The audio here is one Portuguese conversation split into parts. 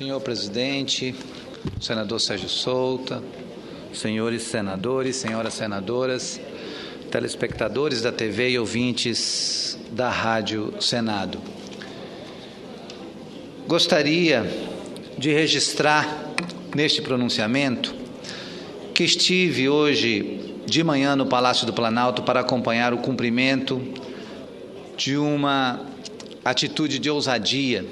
Senhor presidente, senador Sérgio Souta, senhores senadores, senhoras senadoras, telespectadores da TV e ouvintes da Rádio Senado. Gostaria de registrar neste pronunciamento que estive hoje de manhã no Palácio do Planalto para acompanhar o cumprimento de uma atitude de ousadia,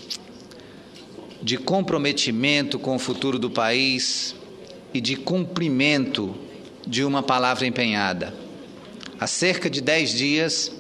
de comprometimento com o futuro do país e de cumprimento de uma palavra empenhada. Há cerca de 10 dias,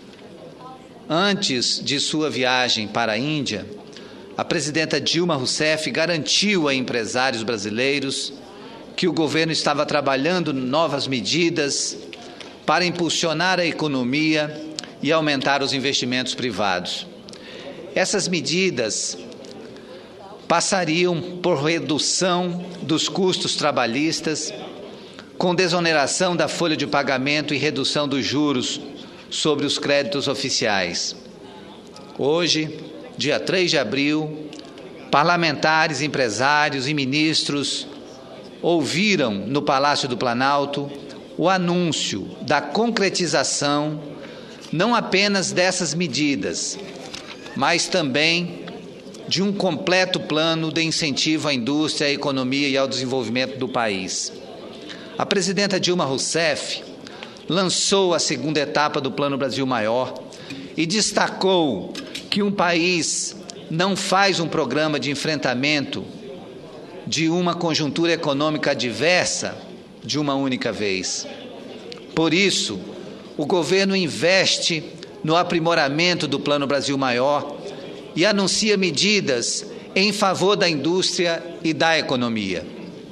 antes de sua viagem para a Índia, a presidenta Dilma Rousseff garantiu a empresários brasileiros que o governo estava trabalhando novas medidas para impulsionar a economia e aumentar os investimentos privados. Essas medidas passariam por redução dos custos trabalhistas, com desoneração da folha de pagamento e redução dos juros sobre os créditos oficiais. Hoje, dia 3 de abril, parlamentares, empresários e ministros ouviram no Palácio do Planalto o anúncio da concretização não apenas dessas medidas, mas também de um completo plano de incentivo à indústria, à economia e ao desenvolvimento do país. A presidenta Dilma Rousseff lançou a segunda etapa do Plano Brasil Maior e destacou que um país não faz um programa de enfrentamento de uma conjuntura econômica adversa de uma única vez. Por isso, o governo investe no aprimoramento do Plano Brasil Maior e anuncia medidas em favor da indústria e da economia.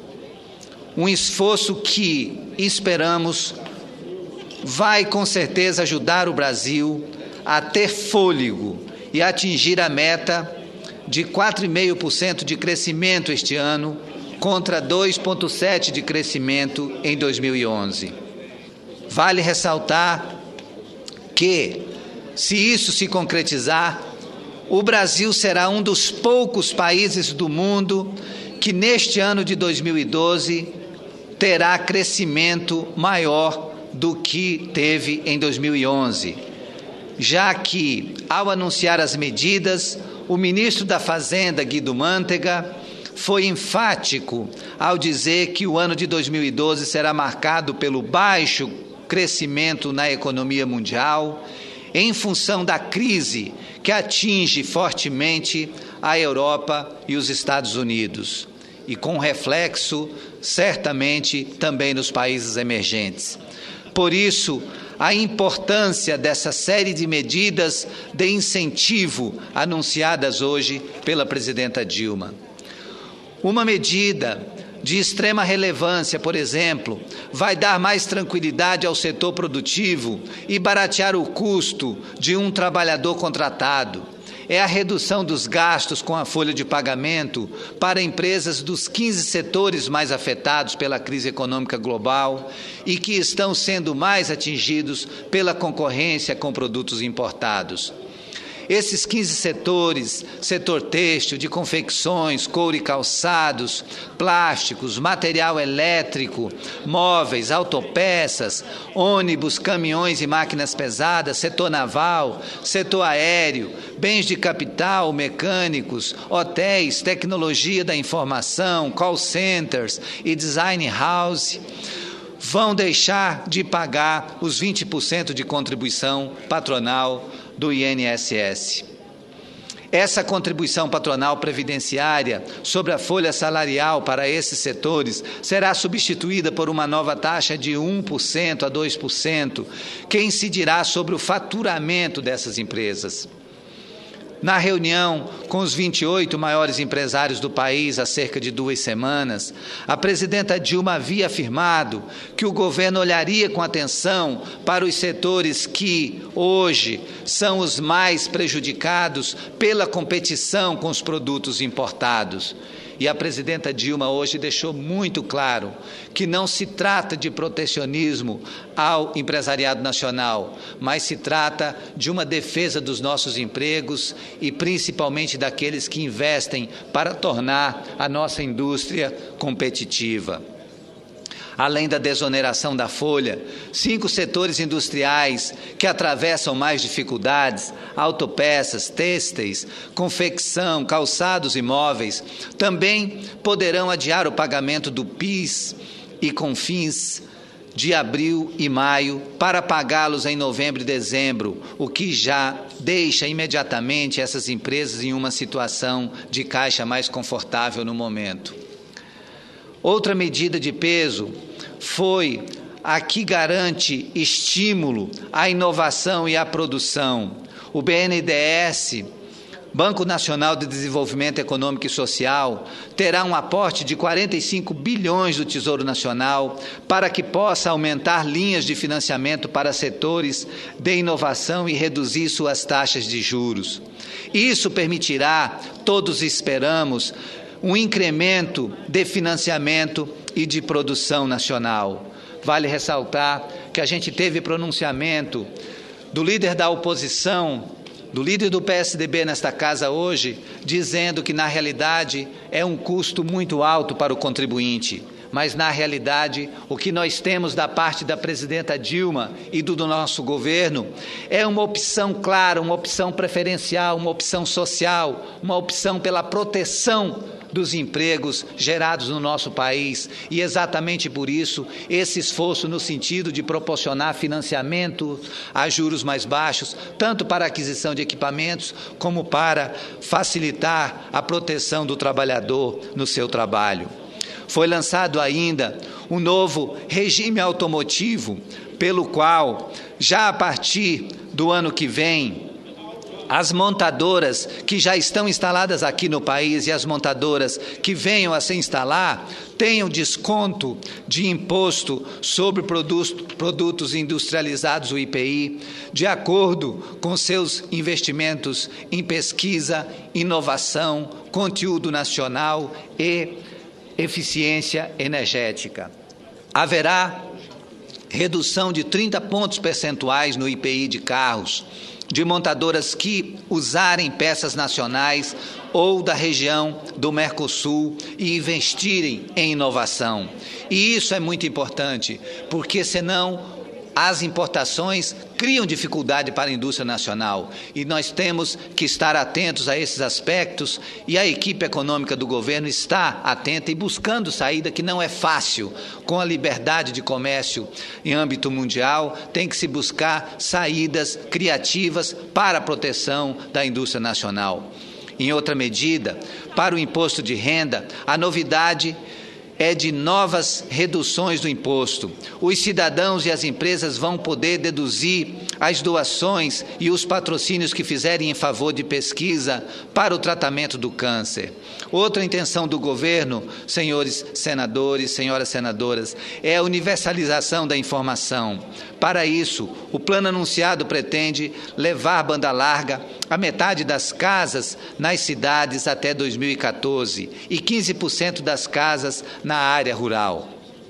Um esforço que, esperamos, vai com certeza ajudar o Brasil a ter fôlego e atingir a meta de 4,5% de crescimento este ano, contra 2,7% de crescimento em 2011. Vale ressaltar que, se isso se concretizar, o Brasil será um dos poucos países do mundo que neste ano de 2012 terá crescimento maior do que teve em 2011, já que, ao anunciar as medidas, o ministro da Fazenda, Guido Mantega, foi enfático ao dizer que o ano de 2012 será marcado pelo baixo crescimento na economia mundial, em função da crise que atinge fortemente a Europa e os Estados Unidos, e com reflexo, certamente, também nos países emergentes. Por isso, a importância dessa série de medidas de incentivo anunciadas hoje pela presidenta Dilma. Uma medida de extrema relevância, por exemplo, vai dar mais tranquilidade ao setor produtivo e baratear o custo de um trabalhador contratado. É a redução dos gastos com a folha de pagamento para empresas dos 15 setores mais afetados pela crise econômica global e que estão sendo mais atingidos pela concorrência com produtos importados. Esses 15 setores, setor têxtil, de confecções, couro e calçados, plásticos, material elétrico, móveis, autopeças, ônibus, caminhões e máquinas pesadas, setor naval, setor aéreo, bens de capital, mecânicos, hotéis, tecnologia da informação, call centers e design house, vão deixar de pagar os 20% de contribuição patronal do INSS. Essa contribuição patronal previdenciária sobre a folha salarial para esses setores será substituída por uma nova taxa de 1% a 2%, que incidirá sobre o faturamento dessas empresas. Na reunião com os 28 maiores empresários do país há cerca de 2 semanas, a presidenta Dilma havia afirmado que o governo olharia com atenção para os setores que, hoje, são os mais prejudicados pela competição com os produtos importados. E a presidenta Dilma hoje deixou muito claro que não se trata de protecionismo ao empresariado nacional, mas se trata de uma defesa dos nossos empregos e principalmente daqueles que investem para tornar a nossa indústria competitiva. Além da desoneração da folha, 5 setores industriais que atravessam mais dificuldades, autopeças, têxteis, confecção, calçados e móveis, também poderão adiar o pagamento do PIS e COFINS de abril e maio para pagá-los em novembro e dezembro, o que já deixa imediatamente essas empresas em uma situação de caixa mais confortável no momento. Outra medida de peso foi a que garante estímulo à inovação e à produção. O BNDES, Banco Nacional de Desenvolvimento Econômico e Social, terá um aporte de 45 bilhões do Tesouro Nacional para que possa aumentar linhas de financiamento para setores de inovação e reduzir suas taxas de juros. Isso permitirá, todos esperamos, um incremento de financiamento e de produção nacional. Vale ressaltar que a gente teve pronunciamento do líder da oposição, do líder do PSDB nesta casa hoje, dizendo que na realidade é um custo muito alto para o contribuinte. Mas na realidade o que nós temos da parte da presidenta Dilma e do nosso governo é uma opção clara, uma opção preferencial, uma opção social, uma opção pela proteção dos empregos gerados no nosso país, e exatamente por isso esse esforço no sentido de proporcionar financiamento a juros mais baixos, tanto para a aquisição de equipamentos como para facilitar a proteção do trabalhador no seu trabalho. Foi lançado ainda um novo regime automotivo, pelo qual, já a partir do ano que vem, as montadoras que já estão instaladas aqui no país e as montadoras que venham a se instalar tenham desconto de imposto sobre produtos industrializados, o IPI, de acordo com seus investimentos em pesquisa, inovação, conteúdo nacional e eficiência energética. Haverá redução de 30 pontos percentuais no IPI de carros, de montadoras que usarem peças nacionais ou da região do Mercosul e investirem em inovação. E isso é muito importante, porque senão as importações criam dificuldade para a indústria nacional, e nós temos que estar atentos a esses aspectos, e a equipe econômica do governo está atenta e buscando saída, que não é fácil. Com a liberdade de comércio em âmbito mundial, tem que se buscar saídas criativas para a proteção da indústria nacional. Em outra medida, para o imposto de renda, a novidade é de novas reduções do imposto. Os cidadãos e as empresas vão poder deduzir as doações e os patrocínios que fizerem em favor de pesquisa para o tratamento do câncer. Outra intenção do governo, senhores senadores, senhoras senadoras, é a universalização da informação. Para isso, o plano anunciado pretende levar banda larga a metade das casas nas cidades até 2014 e 15% das casas na área rural.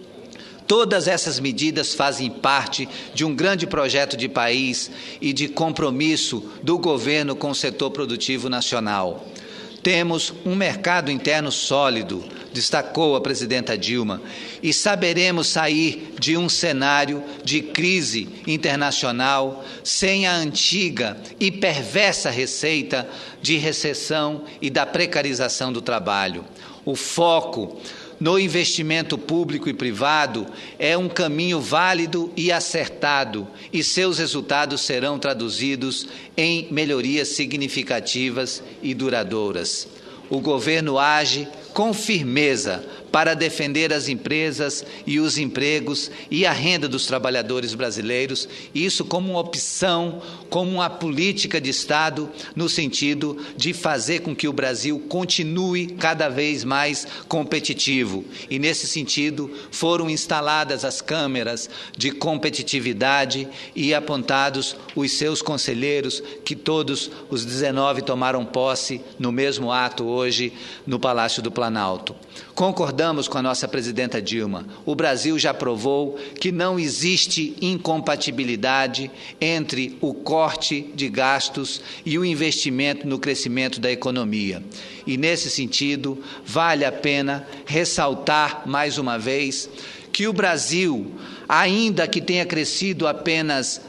Todas essas medidas fazem parte de um grande projeto de país e de compromisso do governo com o setor produtivo nacional. Temos um mercado interno sólido, destacou a presidenta Dilma, e saberemos sair de um cenário de crise internacional sem a antiga e perversa receita de recessão e da precarização do trabalho. O foco no investimento público e privado é um caminho válido e acertado, e seus resultados serão traduzidos em melhorias significativas e duradouras. O governo age com firmeza para defender as empresas e os empregos e a renda dos trabalhadores brasileiros, isso como uma opção, como uma política de Estado, no sentido de fazer com que o Brasil continue cada vez mais competitivo. E, nesse sentido, foram instaladas as câmeras de competitividade e apontados os seus conselheiros, que todos os 19 tomaram posse no mesmo ato hoje no Palácio do Planalto. Concordamos concordamos com a nossa presidenta Dilma. O Brasil já provou que não existe incompatibilidade entre o corte de gastos e o investimento no crescimento da economia. E, nesse sentido, vale a pena ressaltar mais uma vez que o Brasil, ainda que tenha crescido apenas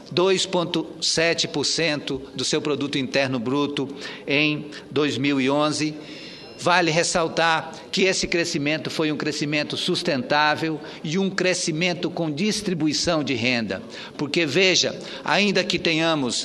2,7% do seu produto interno bruto em 2011, vale ressaltar que esse crescimento foi um crescimento sustentável e um crescimento com distribuição de renda. Porque, veja, ainda que tenhamos,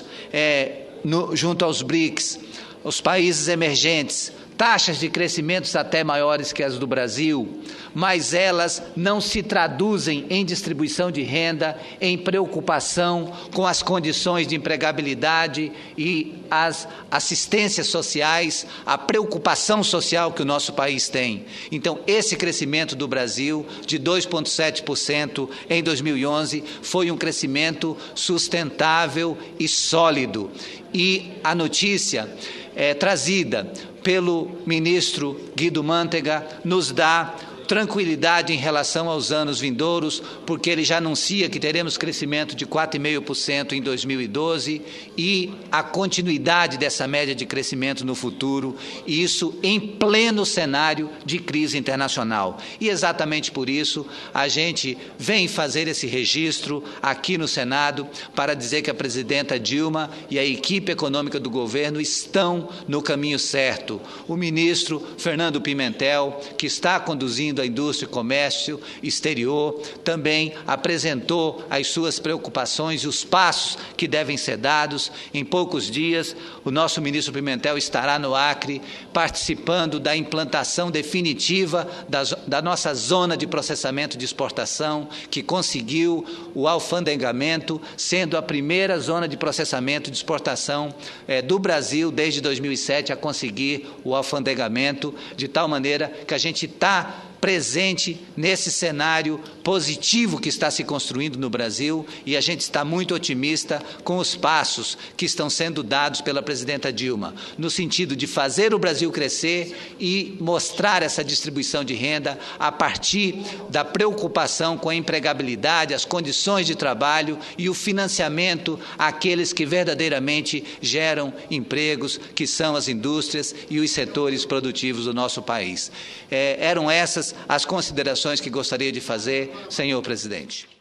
junto aos BRICS, os países emergentes, taxas de crescimento até maiores que as do Brasil, mas elas não se traduzem em distribuição de renda, em preocupação com as condições de empregabilidade e as assistências sociais, a preocupação social que o nosso país tem. Então, esse crescimento do Brasil, de 2,7% em 2011, foi um crescimento sustentável e sólido. E a notícia trazida pelo ministro Guido Mantega nos dá tranquilidade em relação aos anos vindouros, porque ele já anuncia que teremos crescimento de 4,5% em 2012 e a continuidade dessa média de crescimento no futuro, e isso em pleno cenário de crise internacional. E exatamente por isso a gente vem fazer esse registro aqui no Senado para dizer que a presidenta Dilma e a equipe econômica do governo estão no caminho certo. O ministro Fernando Pimentel, que está conduzindo a Indústria e Comércio Exterior, também apresentou as suas preocupações e os passos que devem ser dados. Em poucos dias, o nosso ministro Pimentel estará no Acre, participando da implantação definitiva da nossa zona de processamento de exportação, que conseguiu o alfandegamento, sendo a primeira zona de processamento de exportação do Brasil, desde 2007, a conseguir o alfandegamento, de tal maneira que a gente está presente nesse cenário positivo que está se construindo no Brasil, e a gente está muito otimista com os passos que estão sendo dados pela presidenta Dilma, no sentido de fazer o Brasil crescer e mostrar essa distribuição de renda a partir da preocupação com a empregabilidade, as condições de trabalho e o financiamento àqueles que verdadeiramente geram empregos, que são as indústrias e os setores produtivos do nosso país. Eram essas as considerações que gostaria de fazer, senhor presidente.